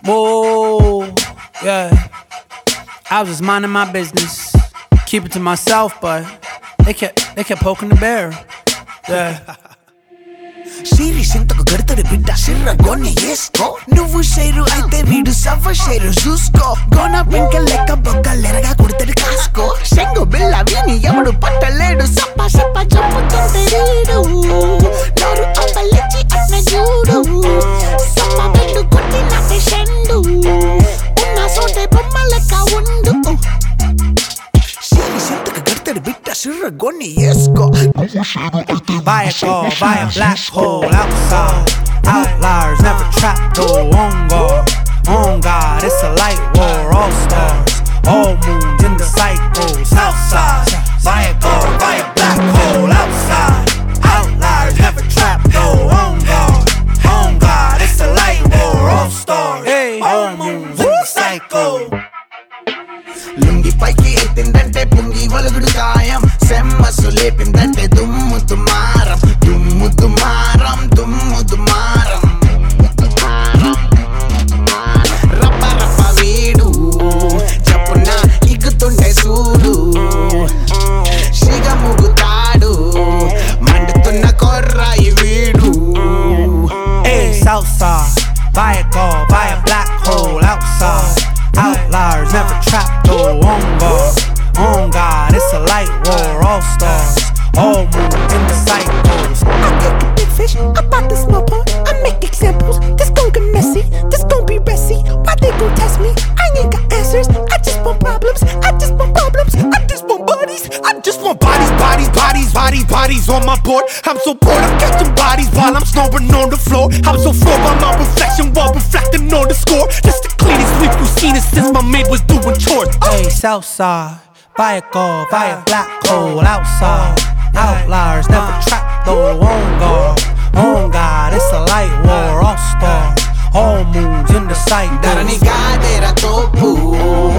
Whoa, yeah. I was just minding my business, keep it to myself, but they kept poking the bear. Yeah. Siento గడతడి బిడ్డ సిర్రగొని ఏసుకో నువ్వు share అయితే వీడు సవ్వ share చూసుకో Gona pink లెక్క బొగ్గలెరగా కుడతడి కాసుకో శంగు బిల్ల విని ఎవడు పట్టలేడు సప్ప సప్ప చంపుతుంటే వీడు నోరు అప్పలిచ్చి అట్న చూడు సప్ప బెండు కొట్టి నాకే షెండు ఉన్న సోటే బొమ్మ లెక్క ఉండు Siento గడతడి బిడ్డ సిర్రగొని ఏసుకో Buy a car, buy a black hole outside. Outliers never trapped, though. On God, it's a light war. All stars, all moons in the cycle. Southside, buy a car, buy a black hole outside. Outliers never trapped, though. On God, it's a light war. All stars, all moons in the cycle. Lungi పైకి ఎత్తిందంటే పుంగి వలుగుడు ఖాయం సెమ్మసు లేపిందంటే దుమ్ము దుమారం దుమ్ము దుమారం దుమ్ము దుమారం రప్ప రప్ప వీడు చప్పున ఇగ్గుతుంటే చూడు సిగ ముగుతాడు మండుతున్న కొర్రాయి వీడు Hey, Southside, buy a car, buy a black hole outside. Outliers never trapped, though. On God, it's a light war. All stars, all moons in the cycles. I get the big fish, I bought the small pond. I make examples, this gon' get messy, this gon' be messy. Why they gon' test me? I ain't got answers, I just want problems, I just want problems, I just want bodies, I just want bodies on my board. I'm so bored of catching bodies while I'm snoring on the floor. I'm so floored by my reflection while reflecting on the score. That's the cleanest sweep you've seen it since my maid was doing chores. Hey, Southside, buy a car, buy a black hole outside. Outliers never trapped, though. On God, it's a light war. All stars, all moons in the cycle. ధరణి కాదేర తోపు